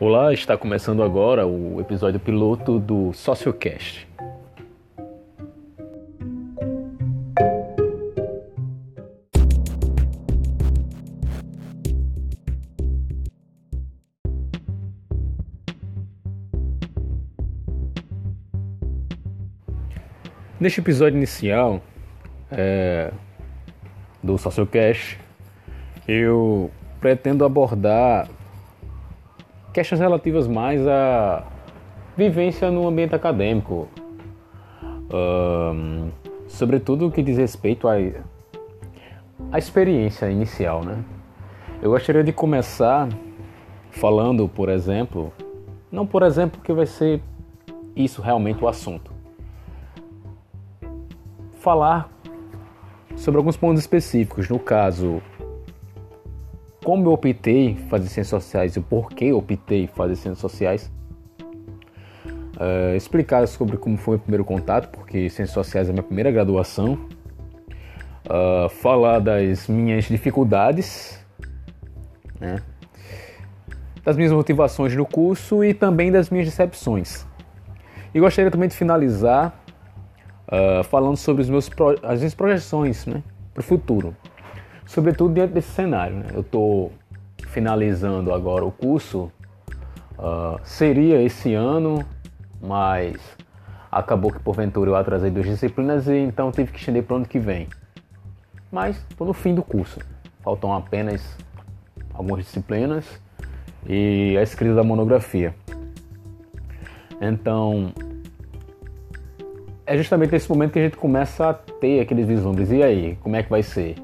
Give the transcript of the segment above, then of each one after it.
Olá, está começando agora o episódio piloto do Sociocast. Neste episódio inicial do Sociocast, eu pretendo abordar questões relativas mais à vivência no ambiente acadêmico, sobretudo o que diz respeito à experiência inicial, né? Eu gostaria de começar falando, por exemplo, não por exemplo que vai ser isso realmente o assunto, falar sobre alguns pontos específicos, no caso, como eu optei em fazer ciências sociais e o porquê eu optei em fazer ciências sociais, explicar sobre como foi o meu primeiro contato, porque ciências sociais é a minha primeira graduação, falar das minhas dificuldades, né, das minhas motivações no curso e também das minhas decepções. E gostaria também de finalizar falando sobre as minhas projeções, né, para o futuro. Sobretudo diante desse cenário, né? Eu estou finalizando agora o curso, seria esse ano, mas acabou que porventura eu atrasei 2 disciplinas e então tive que estender para o ano que vem. Mas estou no fim do curso, faltam apenas algumas disciplinas e a escrita da monografia. Então, é justamente nesse momento que a gente começa a ter aqueles vislumbres. E aí, como é que vai ser?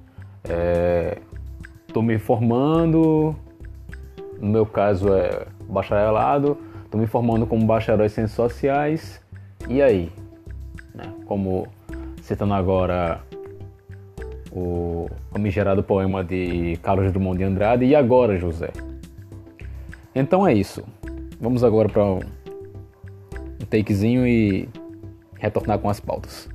Estou me formando, no meu caso é bacharelado, estou me formando como bacharel em ciências sociais, e aí? Né? Como citando agora o famigerado poema de Carlos Drummond de Andrade, e agora, José? Então é isso, vamos agora para um takezinho e retornar com as pautas.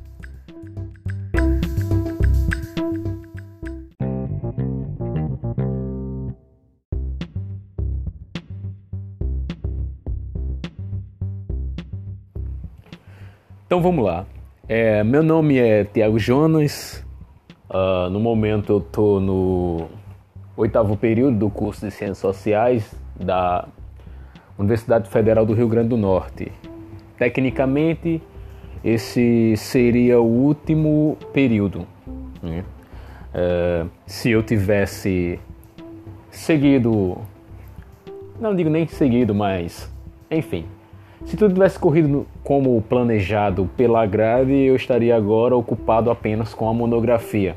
Então vamos lá. Meu nome é Thiago Jonas. No momento eu estou no 8º período do curso de Ciências Sociais da Universidade Federal do Rio Grande do Norte. Tecnicamente, esse seria o último período, né? Se eu tivesse seguido, não digo nem seguido, mas enfim, se tudo tivesse corrido como planejado pela grade, eu estaria agora ocupado apenas com a monografia.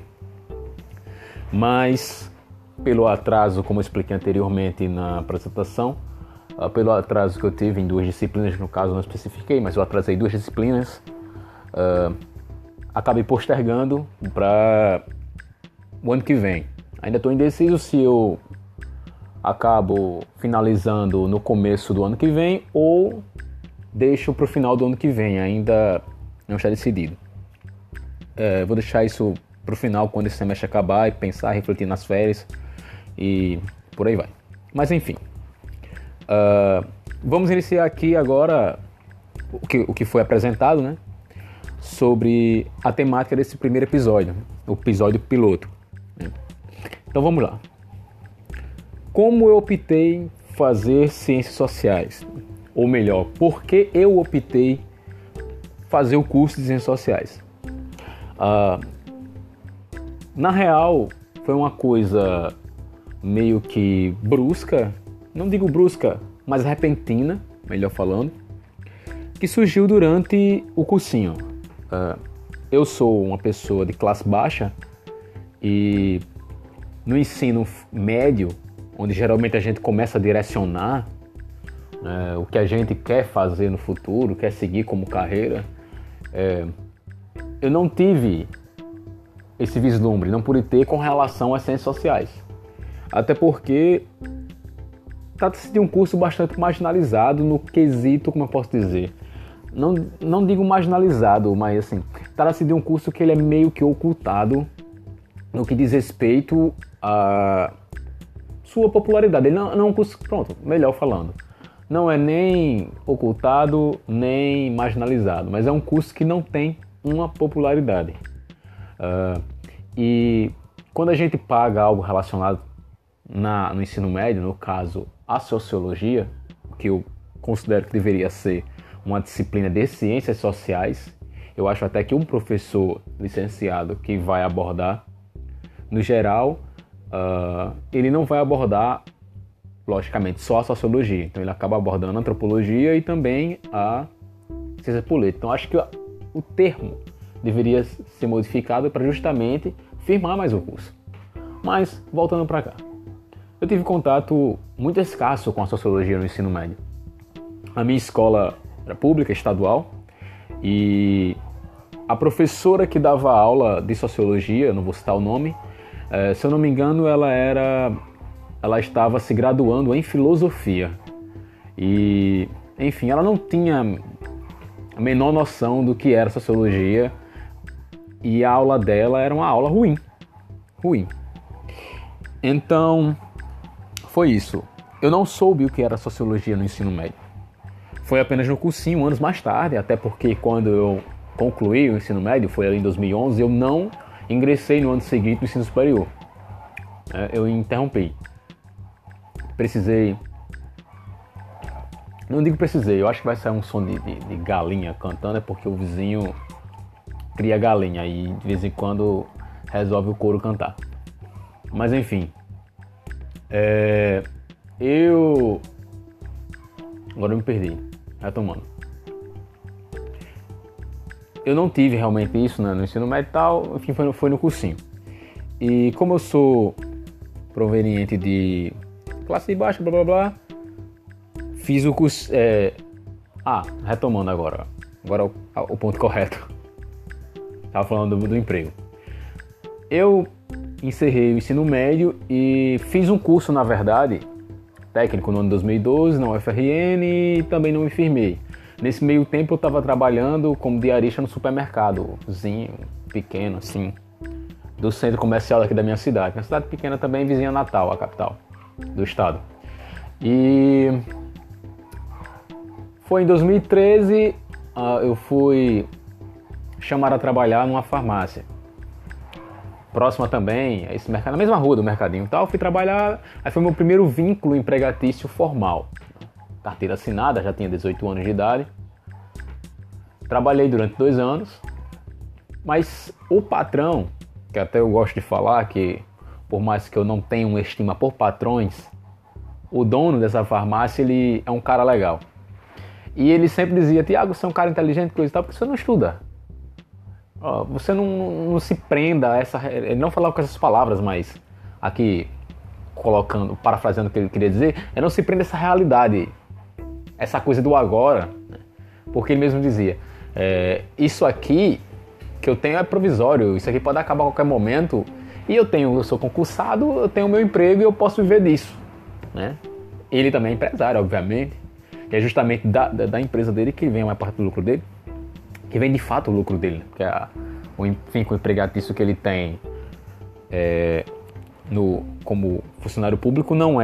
Mas, pelo atraso, como eu expliquei anteriormente na apresentação, pelo atraso que eu tive em 2 disciplinas, no caso não especifiquei, mas eu atrasei 2 disciplinas, acabei postergando para o ano que vem. Ainda estou indeciso se eu acabo finalizando no começo do ano que vem ou deixo para o final do ano que vem, ainda não está decidido. Vou deixar isso para o final, quando esse semestre acabar, e pensar, refletir nas férias e por aí vai. Mas enfim, vamos iniciar aqui agora o que foi apresentado, né, sobre a temática desse primeiro episódio, o episódio piloto. Então vamos lá. Como eu optei em fazer ciências sociais? Ou melhor, por que eu optei fazer o curso de ciências sociais? Na real, foi uma coisa meio que brusca, não digo brusca, mas repentina, melhor falando, que surgiu durante o cursinho. Eu sou uma pessoa de classe baixa e no ensino médio, onde geralmente a gente começa a direcionar o que a gente quer fazer no futuro, quer seguir como carreira, eu não tive esse vislumbre, não pude ter com relação às ciências sociais. Até porque trata-se de um curso bastante marginalizado no quesito, como eu posso dizer, não digo marginalizado, mas assim, trata-se de um curso que ele é meio que ocultado no que diz respeito a sua popularidade. Ele não é um curso, pronto, melhor falando, não é nem ocultado, nem marginalizado, mas é um curso que não tem uma popularidade. E quando a gente paga algo relacionado no ensino médio, no caso a sociologia, que eu considero que deveria ser uma disciplina de ciências sociais, eu acho até que um professor licenciado que vai abordar, no geral, ele não vai abordar, logicamente, só a sociologia. Então ele acaba abordando a antropologia e também a ciência política. Então acho que o termo deveria ser modificado para justamente firmar mais o curso. Mas, voltando para cá, eu tive contato muito escasso com a sociologia no ensino médio. A minha escola era pública, estadual, e a professora que dava aula de sociologia, não vou citar o nome, se eu não me engano, ela estava se graduando em filosofia. E, enfim, ela não tinha a menor noção do que era sociologia, e a aula dela era uma aula ruim. Então, foi isso. Eu não soube o que era sociologia no ensino médio. Foi apenas no cursinho, anos mais tarde, até porque quando eu concluí o ensino médio, foi ali em 2011, eu não ingressei no ano seguinte no ensino superior. Eu interrompi. Não digo precisei, eu acho que vai sair um som de galinha cantando, é porque o vizinho cria galinha e de vez em quando resolve o couro cantar. Mas enfim, agora eu me perdi, retomando. Eu não tive realmente isso, né, no ensino médio e tal, enfim, foi no cursinho. E como eu sou proveniente de classe baixa, blá blá blá, fiz o curso... retomando agora o ponto correto. Estava falando do emprego. Eu encerrei o ensino médio e fiz um curso, na verdade, técnico no ano de 2012, na UFRN, e também não me firmei. Nesse meio tempo eu estava trabalhando como diarista no supermercadozinho, pequeno assim, do centro comercial aqui da minha cidade. Uma cidade pequena também, vizinha Natal, a capital do estado. E foi em 2013, eu fui chamado a trabalhar numa farmácia. Próxima também, a esse mercado, na mesma rua do mercadinho e tal, fui trabalhar, aí foi meu primeiro vínculo empregatício formal. Carteira assinada, já tinha 18 anos de idade. Trabalhei durante 2 anos, mas o patrão, que até eu gosto de falar, que por mais que eu não tenha uma estima por patrões, o dono dessa farmácia, ele é um cara legal. E ele sempre dizia: Tiago, você é um cara inteligente, coisa e tal, porque você não estuda. Você não se prenda a essa... Ele não falava com essas palavras, mas aqui, parafraseando o que ele queria dizer, não se prenda a essa realidade, essa coisa do agora, né? Porque ele mesmo dizia, isso aqui que eu tenho é provisório, isso aqui pode acabar a qualquer momento, e eu sou concursado, eu tenho o meu emprego e eu posso viver disso, né? Ele também é empresário, obviamente, que é justamente da empresa dele que vem a maior parte do lucro dele, que vem de fato o lucro dele, porque o empregatício que ele tem como funcionário público não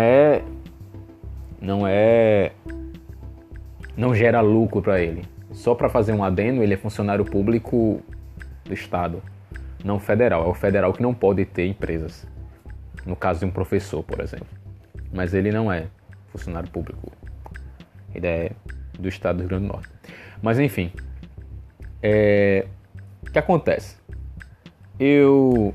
gera lucro para ele. Só para fazer um adendo, ele é funcionário público do estado, não federal. É o federal que não pode ter empresas, no caso de um professor, por exemplo. Mas ele não é funcionário público, ele é do estado do Rio Grande do Norte. Mas enfim, o que acontece? Eu,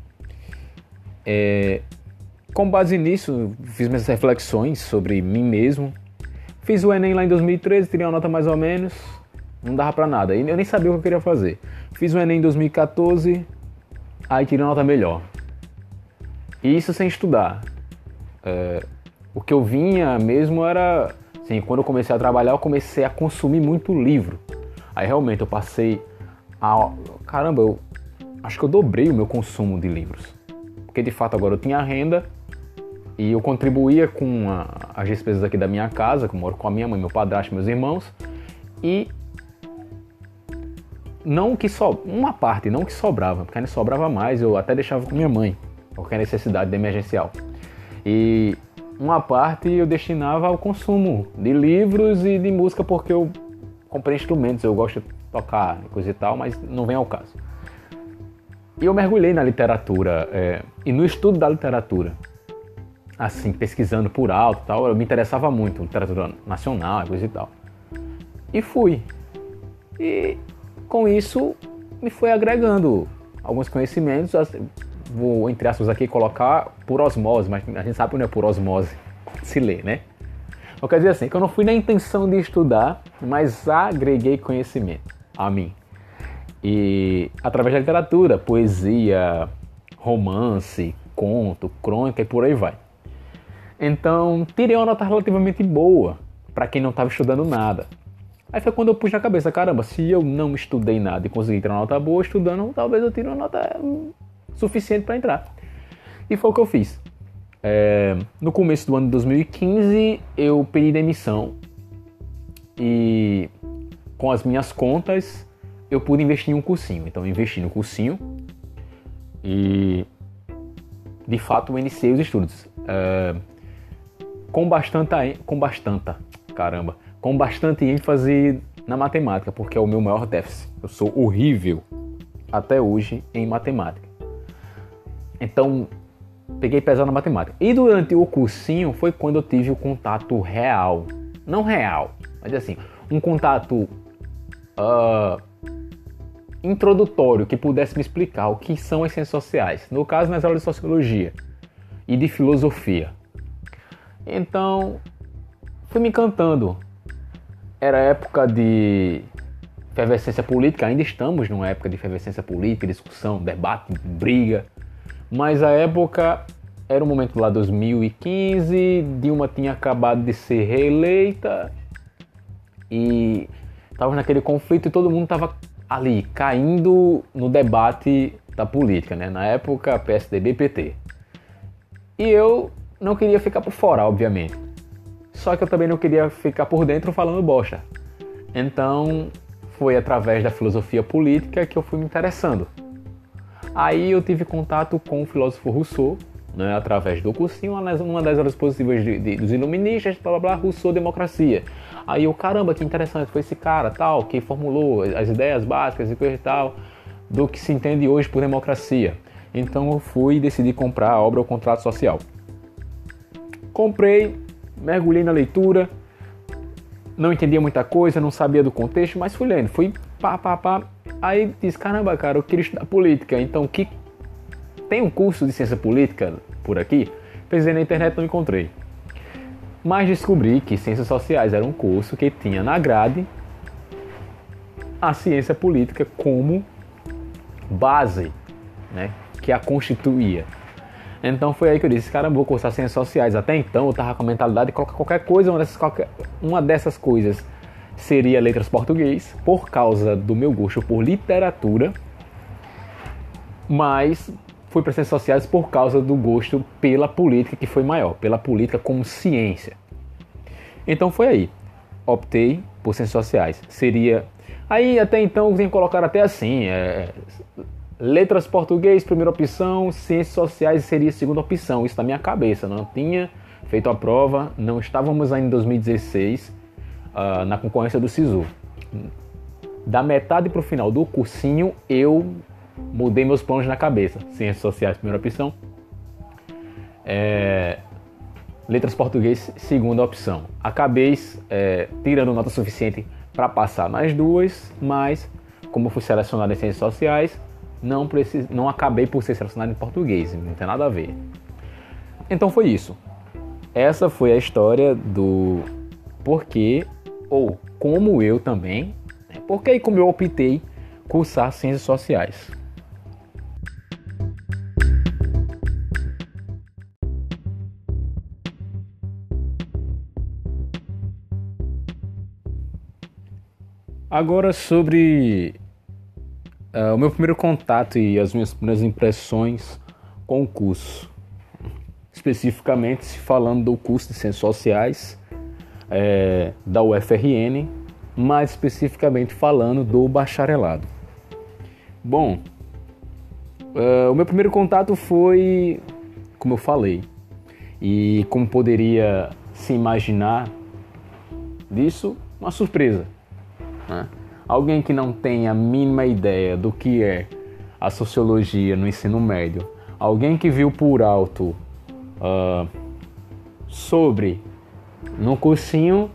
com base nisso, fiz minhas reflexões sobre mim mesmo. Fiz o Enem lá em 2013, tirei uma nota mais ou menos, não dava pra nada, eu nem sabia o que eu queria fazer. Fiz o Enem em 2014, aí tirei uma nota melhor. E isso sem estudar. O que eu vinha mesmo era... Assim, quando eu comecei a trabalhar, eu comecei a consumir muito livro. Aí realmente eu passei Caramba, eu acho que eu dobrei o meu consumo de livros. Porque de fato agora eu tinha renda e eu contribuía com as despesas aqui da minha casa, que eu moro com a minha mãe, meu padrasto, meus irmãos. E uma parte, não que sobrava, porque ainda sobrava mais, eu até deixava com minha mãe, qualquer necessidade de emergencial. E uma parte eu destinava ao consumo de livros e de música, porque eu comprei instrumentos, eu gosto de tocar coisa e tal, mas não vem ao caso. E eu mergulhei na literatura e no estudo da literatura, assim, pesquisando por alto e tal. Eu me interessava muito, literatura nacional, coisa e tal. E fui. E com isso me foi agregando alguns conhecimentos. Vou, entre aspas, aqui colocar por osmose, mas a gente sabe que não é por osmose se lê, né? Então, quer dizer assim, que eu não fui na intenção de estudar, mas agreguei conhecimento a mim. E através da literatura, poesia, romance, conto, crônica e por aí vai. Então, tirei uma nota relativamente boa para quem não estava estudando nada. Aí foi quando eu pus na cabeça, caramba, se eu não estudei nada e consegui tirar uma nota boa estudando, talvez eu tire uma nota suficiente para entrar. E foi o que eu fiz. No começo do ano de 2015, eu pedi demissão e com as minhas contas eu pude investir em um cursinho. Então eu investi no cursinho e de fato eu iniciei os estudos com bastante ênfase na matemática, porque é o meu maior déficit. Eu sou horrível até hoje em matemática. Então peguei pesado na matemática. E durante o cursinho foi quando eu tive o contato real. Não real, mas assim, um contato introdutório que pudesse me explicar o que são as ciências sociais. No caso, nas aulas de sociologia e de filosofia. Então, fui me encantando. Era época de efervescência política, ainda estamos numa época de efervescência política, discussão, debate, briga. Mas a época era um momento lá 2015, Dilma tinha acabado de ser reeleita e estava naquele conflito e todo mundo estava ali caindo no debate da política, né? Na época PSDB e PT. E eu não queria ficar por fora, obviamente. Só que eu também não queria ficar por dentro falando bosta. Então foi através da filosofia política que eu fui me interessando. Aí eu tive contato com o filósofo Rousseau, né, através do cursinho, uma das aulas positivas dos iluministas, blá blá blá, Rousseau, democracia. Aí eu, caramba, que interessante, foi esse cara tal, que formulou as ideias básicas e coisa e tal, do que se entende hoje por democracia. Então eu fui e decidi comprar a obra O Contrato Social. Comprei, mergulhei na leitura, não entendia muita coisa, não sabia do contexto, mas fui lendo, fui pá. Aí disse, caramba, cara, eu queria estudar política, então tem um curso de ciência política por aqui? Pesquisei na internet, não encontrei. Mas descobri que ciências sociais era um curso que tinha na grade a ciência política como base, né, que a constituía. Então foi aí que eu disse, caramba, vou cursar ciências sociais. Até então eu estava com a mentalidade de colocar qualquer coisa, uma dessas coisas seria letras português, por causa do meu gosto por literatura, mas fui para ciências sociais por causa do gosto pela política, que foi maior, pela política como ciência. Então foi aí, optei por ciências sociais. Seria, aí até então tem que colocar até assim, letras português, primeira opção, ciências sociais seria segunda opção, isso na minha cabeça, não tinha feito a prova, não estávamos ainda em 2016, na concorrência do SISU. Da metade para o final do cursinho, eu mudei meus planos na cabeça. Ciências sociais, primeira opção. Letras português, segunda opção. Acabei tirando nota suficiente para passar nas duas, mas como fui selecionado em ciências sociais, não acabei por ser selecionado em português, não tem nada a ver. Então foi isso. Essa foi a história do porquê, ou como eu também, porque e como eu optei cursar ciências sociais. Agora sobre o meu primeiro contato e as minhas primeiras impressões com o curso. Especificamente falando do curso de Ciências Sociais da UFRN, mais especificamente falando do bacharelado. Bom, o meu primeiro contato foi, como eu falei, E como poderia se imaginar disso? Uma surpresa, né? Alguém que não tem a mínima ideia do que é a sociologia no ensino médio, alguém que viu por alto sobre no cursinho,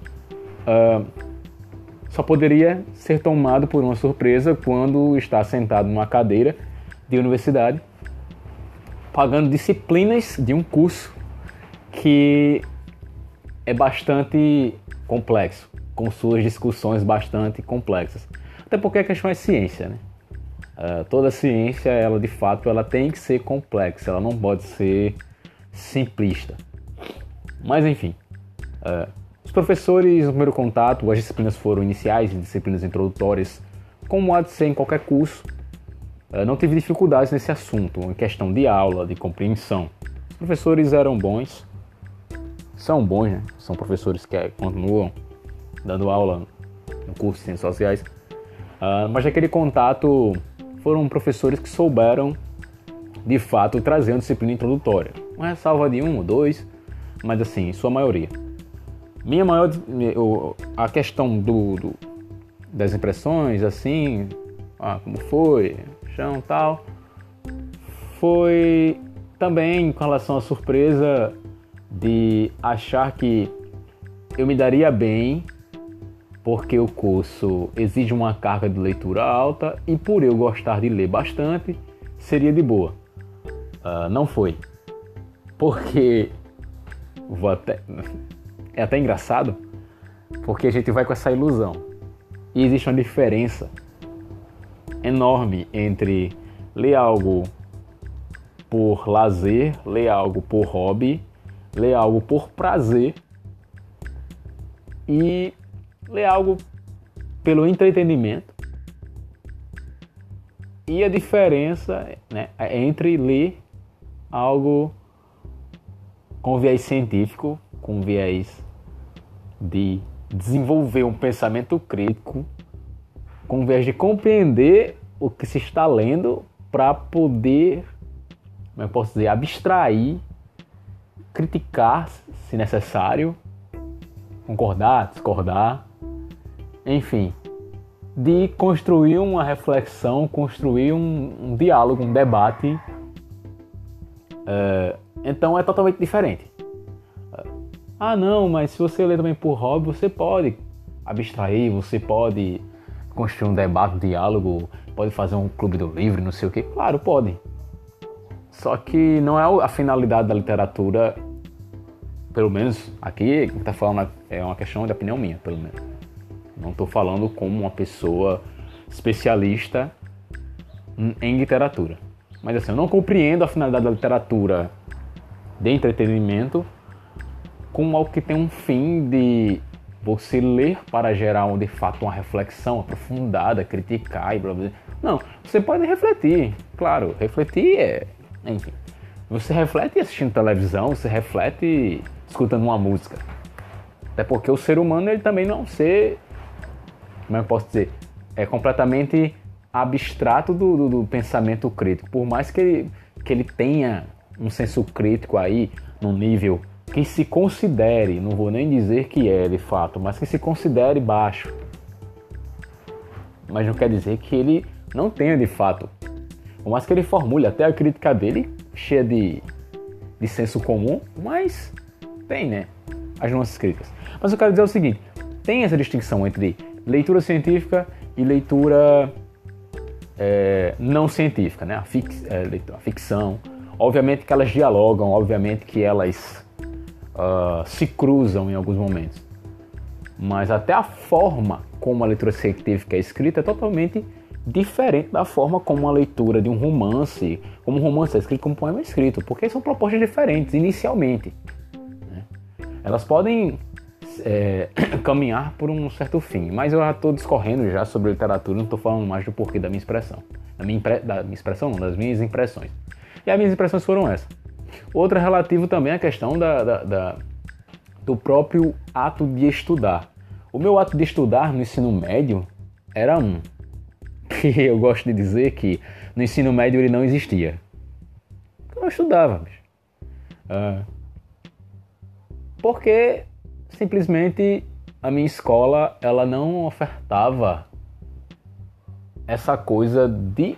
só poderia ser tomado por uma surpresa quando está sentado numa cadeira de universidade, pagando disciplinas de um curso que é bastante complexo, com suas discussões bastante complexas. Até porque a questão é ciência, né? Toda ciência, ela de fato, ela tem que ser complexa, ela não pode ser simplista. Mas enfim, os professores, no primeiro contato, as disciplinas foram iniciais e disciplinas introdutórias, como há de ser em qualquer curso. Não tive dificuldades nesse assunto, em questão de aula, de compreensão. Os professores eram bons, são bons, né? São professores que continuam dando aula no curso de Ciências Sociais. Mas naquele contato foram professores que souberam, de fato, trazer uma disciplina introdutória. Uma ressalva de 1 ou 2, mas assim, em sua maioria. A questão das impressões, assim, como foi, chão, tal, foi também com relação à surpresa de achar que eu me daria bem porque o curso exige uma carga de leitura alta e por eu gostar de ler bastante, seria de boa. Não foi. Porque é até engraçado, porque a gente vai com essa ilusão. E existe uma diferença enorme entre ler algo por lazer, ler algo por hobby, ler algo por prazer e ler algo pelo entretenimento. E a diferença, né, entre ler algo com viés científico, com viés de desenvolver um pensamento crítico, com viés de compreender o que se está lendo para poder, como eu posso dizer, abstrair, criticar se necessário, concordar, discordar, enfim, de construir uma reflexão, construir um diálogo, um debate. Então é totalmente diferente. Não, mas se você ler também por hobby, você pode abstrair, você pode construir um debate, um diálogo, pode fazer um clube do livro, não sei o que. Claro, pode. Só que não é a finalidade da literatura, pelo menos aqui, que está falando é uma questão de opinião minha, pelo menos. Não estou falando como uma pessoa especialista em literatura. Mas assim, eu não compreendo a finalidade da literatura de entretenimento como algo que tem um fim de você ler para gerar de fato uma reflexão aprofundada, criticar e blá blá. Não, você pode refletir, claro, refletir enfim, você reflete assistindo televisão, você reflete escutando uma música. Até porque o ser humano, ele também não é um ser, como eu posso dizer, é completamente abstrato do pensamento crítico. Por mais que ele tenha um senso crítico aí, num nível que se considere, não vou nem dizer que é de fato, mas que se considere baixo. Mas não quer dizer que ele não tenha de fato. Por mais que ele formule até a crítica dele, cheia de senso comum, mas tem, né, as nossas críticas. Mas eu quero dizer o seguinte, tem essa distinção entre leitura científica e leitura não científica, né? A ficção. Obviamente que elas dialogam, obviamente que elas se cruzam em alguns momentos. Mas até a forma como a leitura científica é escrita é totalmente diferente da forma como a leitura de um romance, como um romance é escrito, como um poema é escrito, porque são propostas diferentes inicialmente, né? Elas podem caminhar por um certo fim, mas eu já estou discorrendo já sobre literatura, não estou falando mais do porquê da minha expressão. Das minhas impressões. E as minhas impressões foram essas. Outra relativa também à questão do próprio ato de estudar. O meu ato de estudar no ensino médio era que eu gosto de dizer que no ensino médio ele não existia. Eu estudava, bicho. Porque simplesmente a minha escola ela não ofertava essa coisa de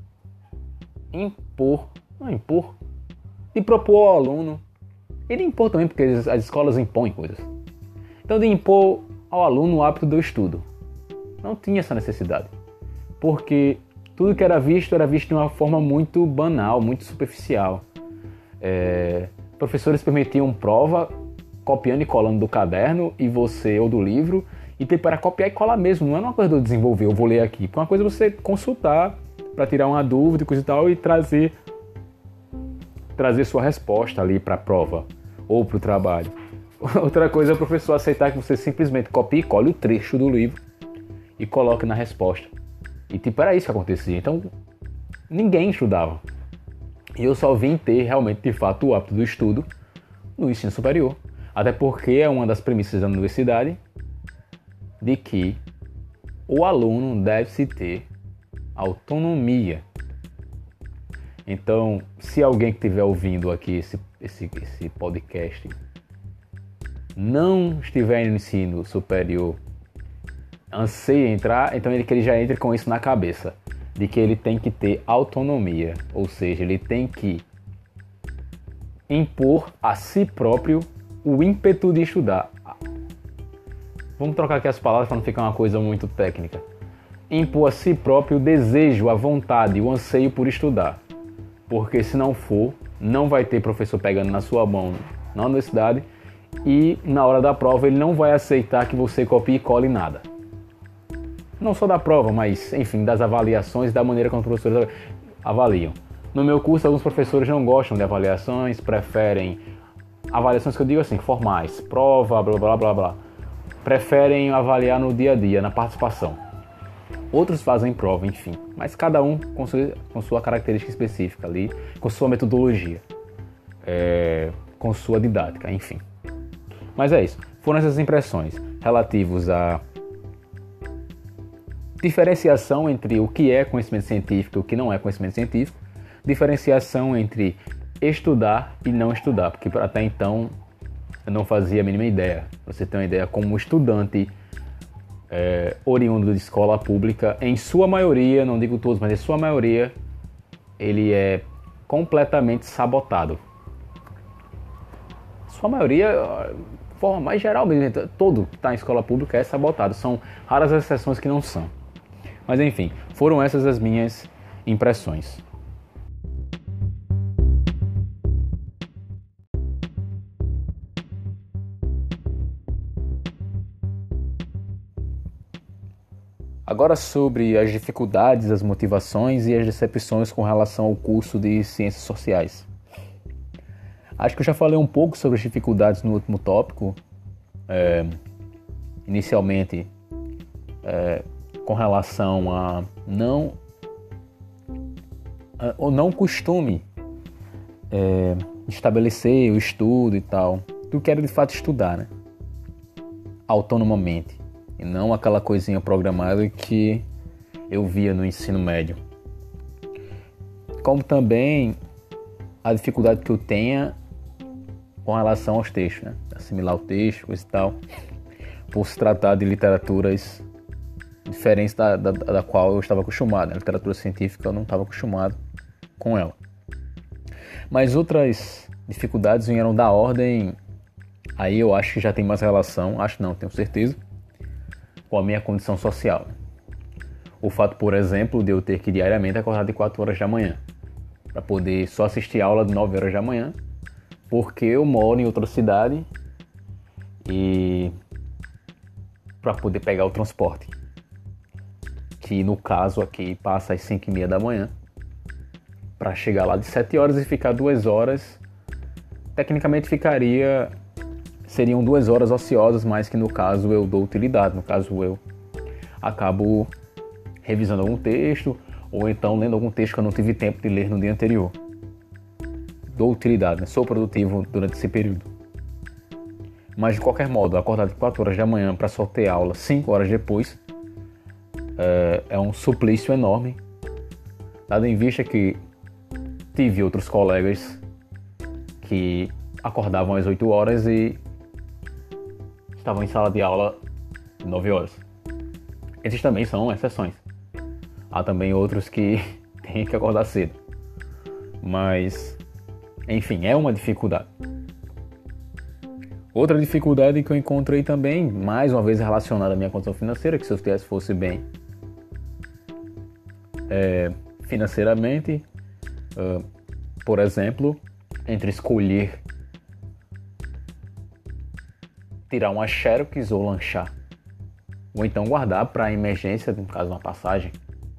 de propor ao aluno, e de impor também, porque as escolas impõem coisas. Então, de impor ao aluno o hábito do estudo. Não tinha essa necessidade, porque tudo que era visto de uma forma muito banal, muito superficial. Professores permitiam prova copiando e colando do caderno e você ou do livro, e tem para copiar e colar mesmo. Não é uma coisa do desenvolver, eu vou ler aqui. É uma coisa você consultar para tirar uma dúvida e coisa e tal, e trazer sua resposta ali para a prova ou para o trabalho. Outra coisa é o professor aceitar que você simplesmente copie e cole o trecho do livro e coloque na resposta. E tipo, era isso que acontecia. Então, ninguém estudava. E eu só vim ter realmente, de fato, o hábito do estudo no ensino superior. Até porque é uma das premissas da universidade de que o aluno deve-se ter autonomia. Então, se alguém que estiver ouvindo aqui esse podcast não estiver no ensino superior, anseia entrar, então que ele já entre com isso na cabeça, de que ele tem que ter autonomia, ou seja, ele tem que impor a si próprio o ímpeto de estudar. Vamos trocar aqui as palavras para não ficar uma coisa muito técnica. Impor a si próprio o desejo, a vontade, o anseio por estudar. Porque se não for, não vai ter professor pegando na sua mão na universidade e na hora da prova ele não vai aceitar que você copie e cole nada. Não só da prova, mas enfim, das avaliações, da maneira como os professores avaliam. No meu curso, alguns professores não gostam de avaliações, preferem avaliações que eu digo assim, formais, prova, blá blá blá blá. Preferem avaliar no dia a dia, na participação. Outros fazem prova, enfim, mas cada um com sua característica específica ali, com sua metodologia, com sua didática, enfim. Mas é isso, foram essas impressões relativas à diferenciação entre o que é conhecimento científico e o que não é conhecimento científico, diferenciação entre estudar e não estudar, porque até então eu não fazia a mínima ideia. Você tem uma ideia como estudante oriundo de escola pública, em sua maioria, não digo todos, mas em sua maioria, ele é completamente sabotado. Sua maioria, de forma mais geral mesmo, todo que está em escola pública é sabotado. São raras as exceções que não são. Mas enfim, foram essas as minhas impressões. Agora sobre as dificuldades, as motivações e as decepções com relação ao curso de Ciências Sociais. Acho que eu já falei um pouco sobre as dificuldades no último tópico. Inicialmente, com relação a o não costume estabelecer o estudo e tal. Eu quero de fato estudar, né? Autonomamente. E não aquela coisinha programada que eu via no ensino médio. Como também a dificuldade que eu tenha com relação aos textos, né? Assimilar o texto, coisa e tal, por se tratar de literaturas diferentes da qual eu estava acostumado. A literatura científica eu não estava acostumado com ela. Mas outras dificuldades vieram da ordem, aí eu acho que já tem mais relação, acho não, tenho certeza, com a minha condição social. O fato, por exemplo, de eu ter que diariamente acordar de 4 horas da manhã para poder só assistir aula de 9 horas da manhã, porque eu moro em outra cidade e para poder pegar o transporte, que no caso aqui passa às 5h30 da manhã, para chegar lá de 7 horas e ficar 2 horas, tecnicamente seriam 2 horas ociosas, mas que no caso eu dou utilidade, no caso eu acabo revisando algum texto, ou então lendo algum texto que eu não tive tempo de ler no dia anterior. Dou utilidade, né? Sou produtivo durante esse período. Mas de qualquer modo, acordar de 4 horas da manhã para só ter aula 5 horas depois é um suplício enorme, dado em vista que tive outros colegas que acordavam às 8 horas e estavam em sala de aula 9 horas. Esses também são exceções. Há também outros que têm que acordar cedo. Mas, enfim, é uma dificuldade. Outra dificuldade que eu encontrei também, mais uma vez relacionada à minha condição financeira, que se eu fosse bem financeiramente, por exemplo, entre escolher tirar uma Xerox ou lanchar, ou então guardar para emergência, no caso uma passagem.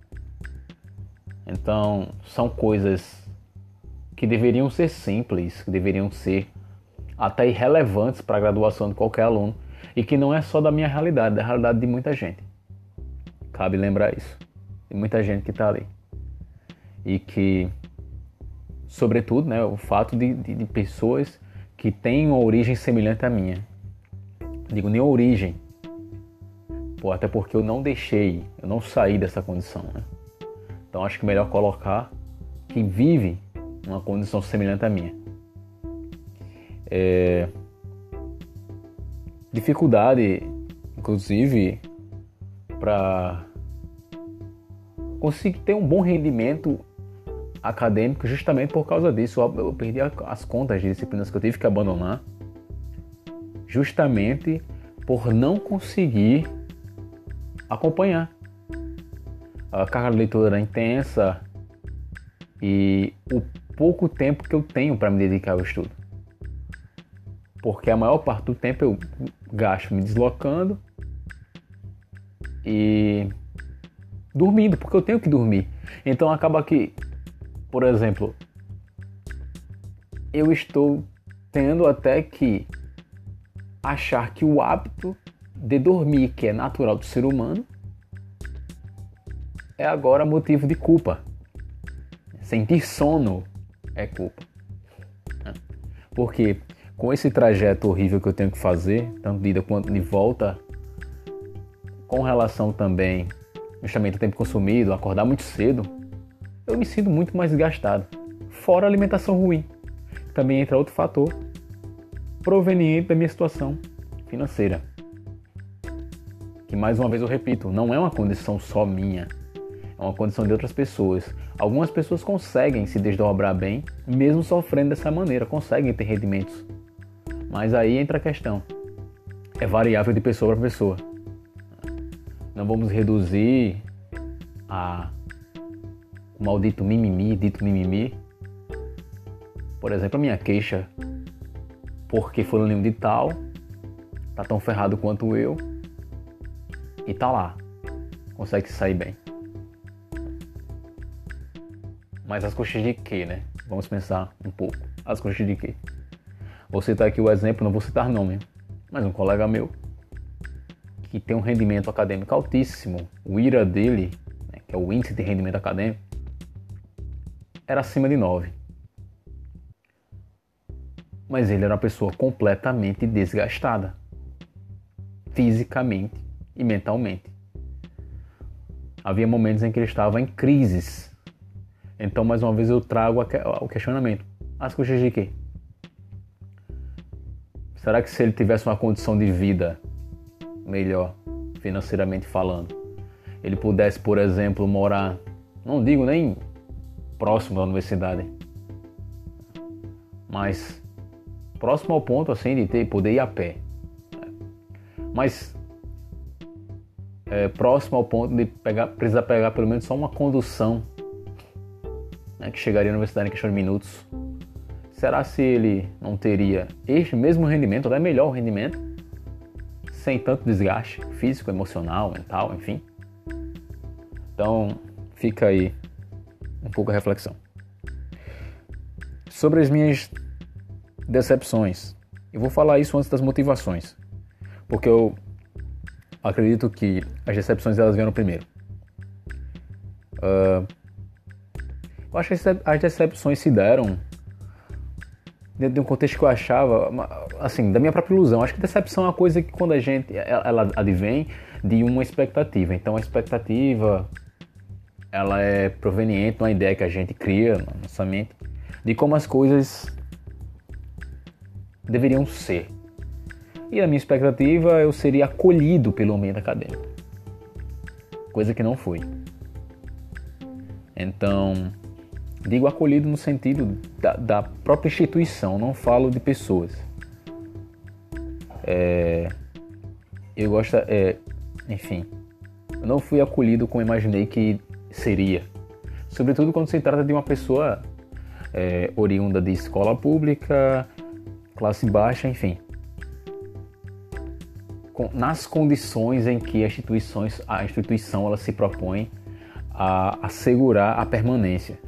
Então, são coisas que deveriam ser simples, que deveriam ser até irrelevantes para a graduação de qualquer aluno, e que não é só da minha realidade, da realidade de muita gente. Cabe lembrar isso. De muita gente que está ali. E que, sobretudo, né, o fato de pessoas que têm uma origem semelhante à minha. Digo nem origem, até porque eu não saí dessa condição, né? Então acho que é melhor colocar que vive uma condição semelhante à minha. Dificuldade, inclusive, para conseguir ter um bom rendimento acadêmico justamente por causa disso. Eu perdi as contas de disciplinas que eu tive que abandonar justamente por não conseguir acompanhar. A carga de leitura era intensa e o pouco tempo que eu tenho para me dedicar ao estudo. Porque a maior parte do tempo eu gasto me deslocando e dormindo, porque eu tenho que dormir. Então acaba que, por exemplo, eu estou tendo até que achar que o hábito de dormir, que é natural do ser humano, é agora motivo de culpa. Sentir sono é culpa. Porque com esse trajeto horrível que eu tenho que fazer, tanto de ida quanto de volta, com relação também justamente ao tempo consumido, acordar muito cedo, eu me sinto muito mais desgastado. Fora a alimentação ruim. Também entra outro fator proveniente da minha situação financeira. Que mais uma vez eu repito, não é uma condição só minha, é uma condição de outras pessoas. Algumas pessoas conseguem se desdobrar bem, mesmo sofrendo dessa maneira, conseguem ter rendimentos. Mas aí entra a questão, é variável de pessoa para pessoa. Não vamos reduzir a o maldito mimimi. Por exemplo, a minha queixa porque fulaninho de tal tá tão ferrado quanto eu e tá lá, consegue sair bem. Mas as custas de quê, né? Vamos pensar um pouco. As custas de quê? Vou citar aqui o exemplo, não vou citar nome, mas um colega meu que tem um rendimento acadêmico altíssimo, o IRA dele, né, que é o índice de rendimento acadêmico, era acima de 9. Mas ele era uma pessoa completamente desgastada, fisicamente e mentalmente. Havia momentos em que ele estava em crises. Então, mais uma vez, eu trago o questionamento. As custas de quê? Será que se ele tivesse uma condição de vida melhor, financeiramente falando, ele pudesse, por exemplo, morar, não digo nem próximo da universidade, mas próximo ao ponto assim de poder ir a pé, mas próximo ao ponto de precisar pegar pelo menos só uma condução, né, que chegaria à universidade em questão de minutos. Será se ele não teria este mesmo rendimento, até melhor rendimento, sem tanto desgaste físico, emocional, mental, enfim? Então fica aí um pouco a reflexão. Sobre as minhas decepções, eu vou falar isso antes das motivações, porque eu acredito que as decepções elas vieram primeiro. Eu acho que as decepções se deram dentro de um contexto que eu achava, assim, da minha própria ilusão. Acho que decepção é uma coisa que quando a gente, ela advém de uma expectativa. Então a expectativa, ela é proveniente de uma ideia que a gente cria na nossa mente de como as coisas deveriam ser. E a minha expectativa, eu seria acolhido pelo ambiente acadêmico. Coisa que não foi. Então, digo acolhido no sentido da própria instituição, não falo de pessoas. Eu gosto, enfim, eu não fui acolhido como imaginei que seria. Sobretudo quando se trata de uma pessoa oriunda de escola pública, classe baixa, enfim. Nas condições em que a instituição ela se propõe a assegurar a permanência.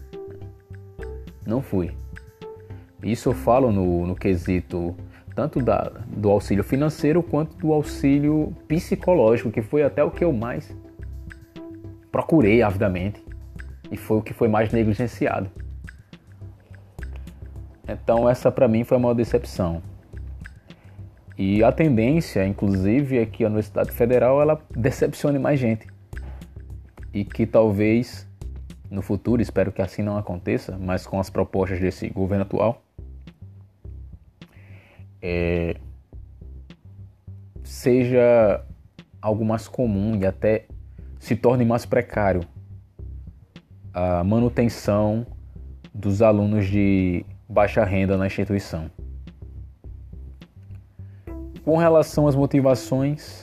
Não fui. Isso eu falo no quesito tanto do auxílio financeiro quanto do auxílio psicológico, que foi até o que eu mais procurei avidamente e foi o que foi mais negligenciado. Então essa para mim foi a maior decepção. E a tendência, inclusive, é que a Universidade Federal ela decepcione mais gente. E que talvez, no futuro, espero que assim não aconteça, mas com as propostas desse governo atual, seja algo mais comum e até se torne mais precário a manutenção dos alunos de baixa renda na instituição. Com relação às motivações,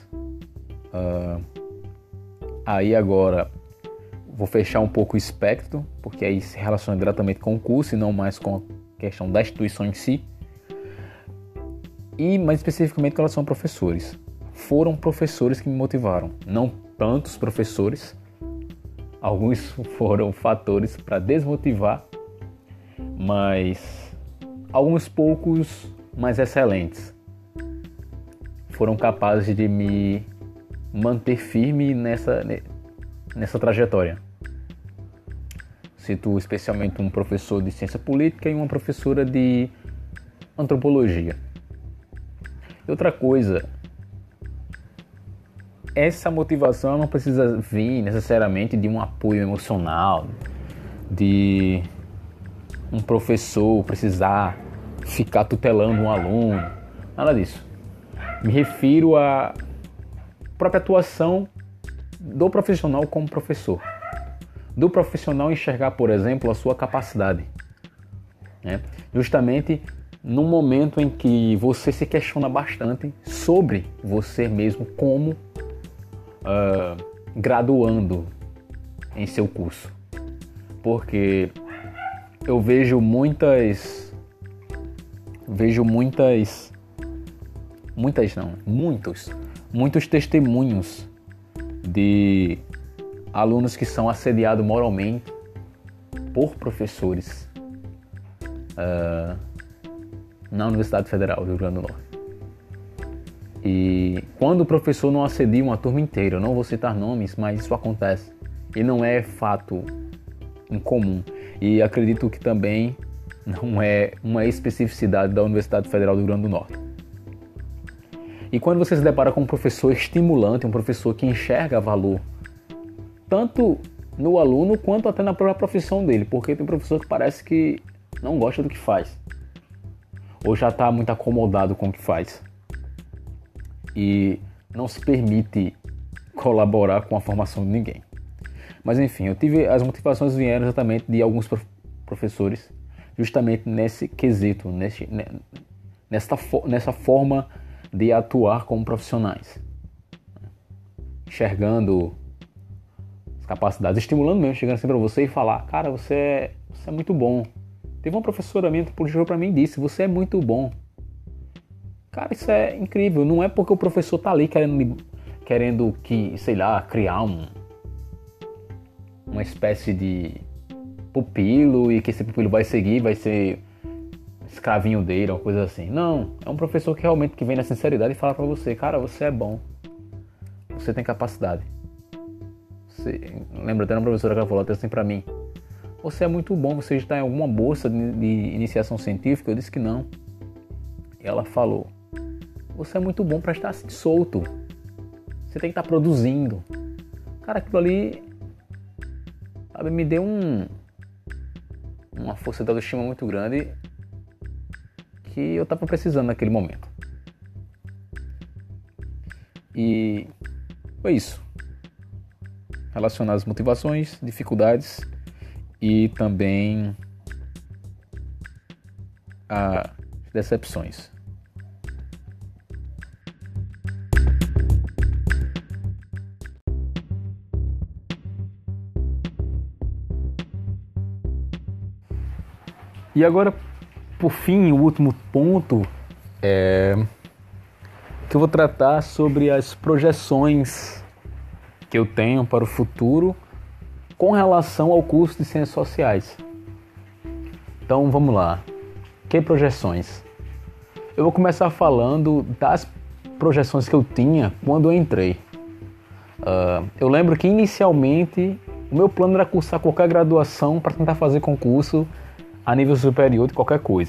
aí agora vou fechar um pouco o espectro, porque aí se relaciona diretamente com o curso e não mais com a questão da instituição em si. E mais especificamente com relação a professores. Foram professores que me motivaram, não tantos professores. Alguns foram fatores para desmotivar, mas alguns poucos mais excelentes foram capazes de me manter firme nessa trajetória. Cito especialmente um professor de ciência política e uma professora de antropologia. E outra coisa, essa motivação não precisa vir necessariamente de um apoio emocional, de um professor precisar ficar tutelando um aluno, nada disso. Me refiro à própria atuação do profissional como professor. Do profissional enxergar, por exemplo, a sua capacidade. Né? Justamente no momento em que você se questiona bastante sobre você mesmo como graduando em seu curso. Porque eu vejo muitos testemunhos de alunos que são assediados moralmente por professores na Universidade Federal do Rio Grande do Norte. E quando o professor não assedia uma turma inteira, eu não vou citar nomes, mas isso acontece. E não é fato incomum. E acredito que também não é uma especificidade da Universidade Federal do Rio Grande do Norte. E quando você se depara com um professor estimulante, um professor que enxerga valor, tanto no aluno quanto até na própria profissão dele, porque tem professor que parece que não gosta do que faz, ou já está muito acomodado com o que faz, e não se permite colaborar com a formação de ninguém. Mas enfim, as motivações vieram exatamente de alguns professores, justamente nesse quesito, nessa forma de atuar como profissionais, enxergando as capacidades, estimulando mesmo, chegando assim para você e falar: cara, você é muito bom. Teve uma professora minha que chegou para mim e disse: você é muito bom. Cara, isso é incrível. Não é porque o professor tá ali querendo que, sei lá, criar uma espécie de pupilo e que esse pupilo vai seguir, vai ser escravinho dele, uma coisa assim. Não, é um professor que realmente que vem na sinceridade e fala pra você: cara, você é bom, você tem capacidade. Lembra até uma professora que ela falou até assim pra mim: você é muito bom, você está em alguma bolsa de iniciação científica? Eu disse que não. E ela falou: você é muito bom pra estar assim, solto, você tem que estar produzindo. Cara, aquilo ali, sabe, me deu uma força de autoestima muito grande que eu estava precisando naquele momento. E foi isso. Relacionar as motivações, dificuldades e também as decepções. E agora, por fim, o último ponto que eu vou tratar sobre as projeções que eu tenho para o futuro com relação ao curso de Ciências Sociais. Então, vamos lá. Que projeções? Eu vou começar falando das projeções que eu tinha quando eu entrei. Eu lembro que, inicialmente, o meu plano era cursar qualquer graduação para tentar fazer concurso a nível superior de qualquer coisa.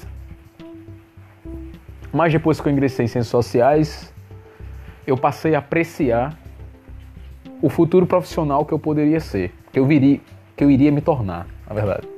Mas depois que eu ingressei em Ciências Sociais, eu passei a apreciar o futuro profissional que eu poderia ser, que eu iria me tornar, na verdade.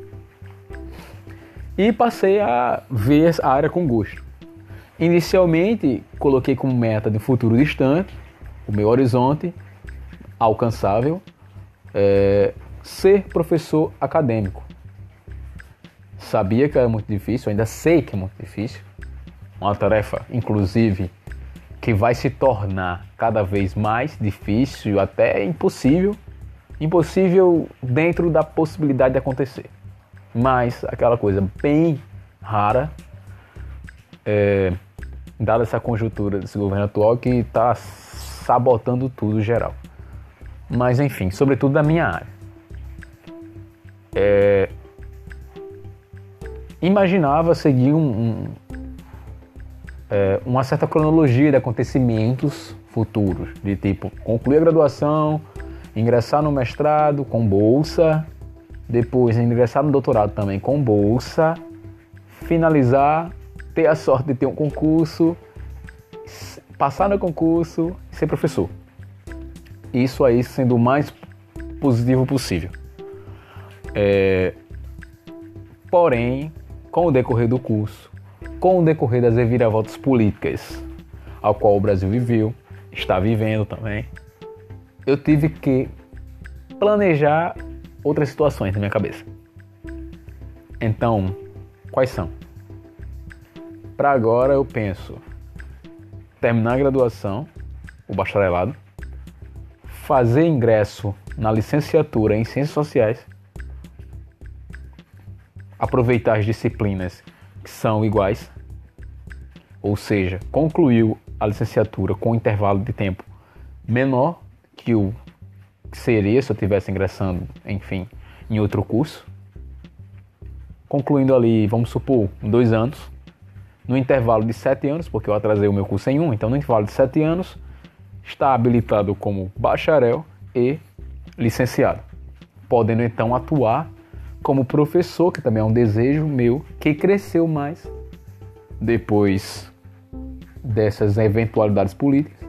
E passei a ver a área com gosto. Inicialmente, coloquei como meta de futuro distante, o meu horizonte alcançável, ser professor acadêmico. Sabia que era muito difícil, ainda sei que é muito difícil. Uma tarefa, inclusive, que vai se tornar cada vez mais difícil, até impossível. Impossível dentro da possibilidade de acontecer. Mas aquela coisa bem rara, dada essa conjuntura desse governo atual que está sabotando tudo geral. Mas enfim, sobretudo da minha área. Imaginava seguir uma certa cronologia de acontecimentos futuros, de tipo, concluir a graduação, ingressar no mestrado com bolsa, depois ingressar no doutorado também com bolsa, finalizar, ter a sorte de ter um concurso, passar no concurso e ser professor. Isso aí sendo o mais positivo possível. Porém, com o decorrer do curso, com o decorrer das reviravoltas políticas ao qual o Brasil viveu, está vivendo também, eu tive que planejar outras situações na minha cabeça. Então, quais são? Para agora eu penso terminar a graduação, o bacharelado, fazer ingresso na licenciatura em Ciências Sociais, aproveitar as disciplinas que são iguais, ou seja, concluiu a licenciatura com um intervalo de tempo menor que o que seria se eu estivesse ingressando, enfim, em outro curso. Concluindo ali, vamos supor, 2 anos, no intervalo de 7 anos, porque eu atrasei o meu curso em 1, então no intervalo de 7 anos, está habilitado como bacharel e licenciado, podendo então atuar como professor, que também é um desejo meu, que cresceu mais depois dessas eventualidades políticas.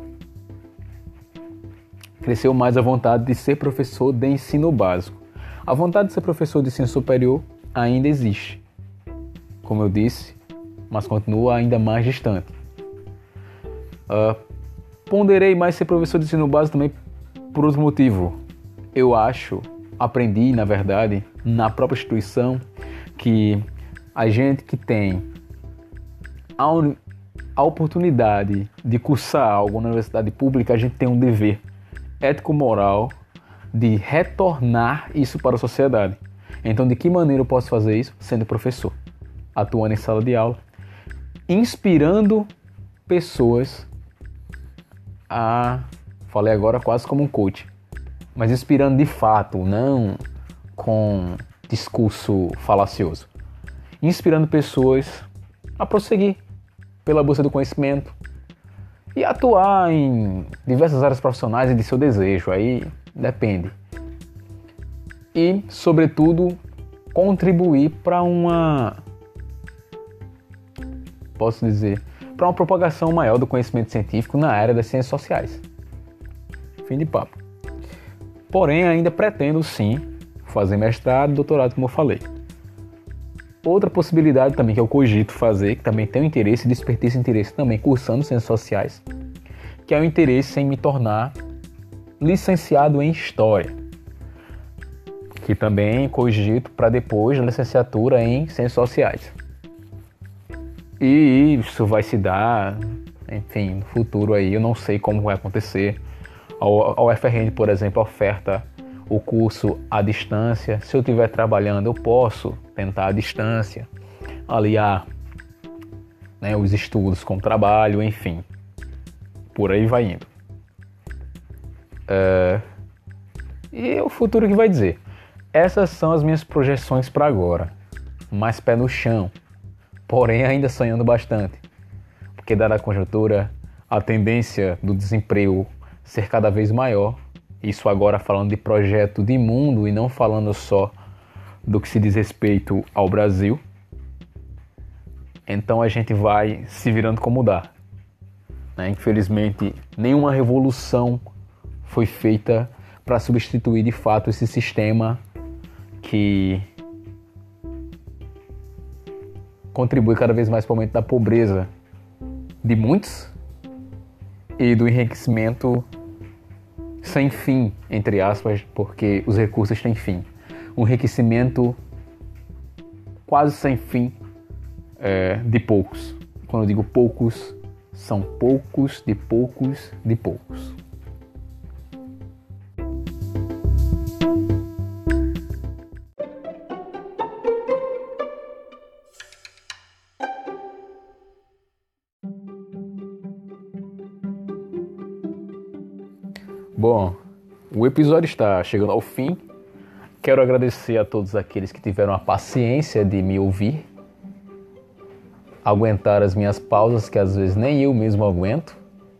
Cresceu mais a vontade de ser professor de ensino básico. A vontade de ser professor de ensino superior ainda existe, como eu disse, mas continua ainda mais distante. Ponderei mais ser professor de ensino básico também por outro motivo. Eu aprendi, na verdade, na própria instituição, que a gente que tem a oportunidade de cursar algo na universidade pública, a gente tem um dever ético-moral de retornar isso para a sociedade. Então, de que maneira eu posso fazer isso? Sendo professor, atuando em sala de aula, inspirando pessoas falei agora quase como um coach, mas inspirando de fato, não com discurso falacioso. Inspirando pessoas a prosseguir pela busca do conhecimento e atuar em diversas áreas profissionais e de seu desejo, aí depende. E, sobretudo, contribuir para uma propagação maior do conhecimento científico na área das ciências sociais. Fim de papo. Porém, ainda pretendo sim fazer mestrado e doutorado, como eu falei. Outra possibilidade também que eu cogito fazer, que também tenho interesse, despertei esse interesse também cursando ciências sociais, que é o interesse em me tornar licenciado em História, que também cogito para depois da licenciatura em Ciências Sociais. E isso vai se dar, enfim, no futuro aí, eu não sei como vai acontecer. A UFRN, por exemplo, oferta o curso à distância. Se eu estiver trabalhando, eu posso tentar à distância, aliar, né, os estudos com o trabalho, enfim. Por aí vai indo. E o futuro que vai dizer. Essas são as minhas projeções para agora. Mais pé no chão. Porém, ainda sonhando bastante. Porque, dada a conjuntura, a tendência do desemprego ser cada vez maior, isso agora falando de projeto de mundo e não falando só do que se diz respeito ao Brasil, então a gente vai se virando como dá. Infelizmente, nenhuma revolução foi feita para substituir de fato esse sistema que contribui cada vez mais para o aumento da pobreza de muitos e do enriquecimento sem fim, entre aspas, porque os recursos têm fim. Um enriquecimento quase sem fim de poucos. Quando eu digo poucos, são poucos de poucos de poucos. Bom, o episódio está chegando ao fim. Quero agradecer a todos aqueles que tiveram a paciência de me ouvir, aguentar as minhas pausas, que às vezes nem eu mesmo aguento,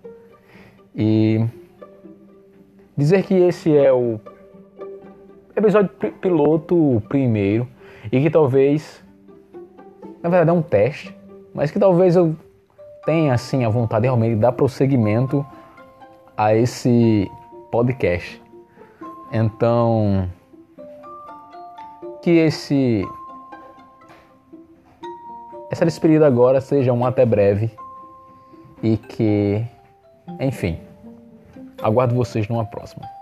e dizer que esse é o episódio piloto primeiro, e que talvez, na verdade é um teste, mas que talvez eu tenha assim a vontade realmente de dar prosseguimento a esse podcast. Então, que essa despedida agora seja um até breve e que, enfim, aguardo vocês numa próxima.